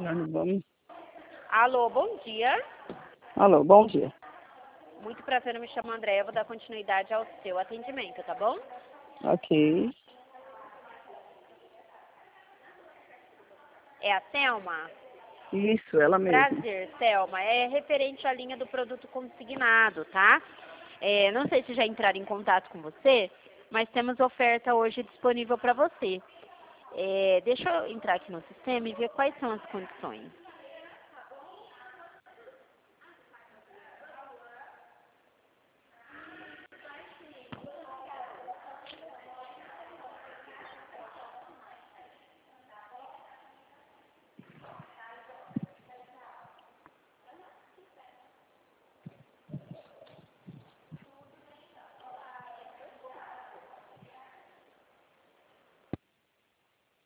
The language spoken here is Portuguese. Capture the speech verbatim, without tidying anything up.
Não, vamos. Alô, bom dia. Alô, bom dia. Muito prazer, eu me chamo Andréia, eu vou dar continuidade ao seu atendimento, tá bom? Ok. É a Thelma? Isso, ela mesma. Prazer, Thelma. É referente à linha do produto consignado, tá? É, não sei se já entraram em contato com você, mas temos oferta hoje disponível para você. É, deixa eu entrar aqui no sistema e ver quais são as condições.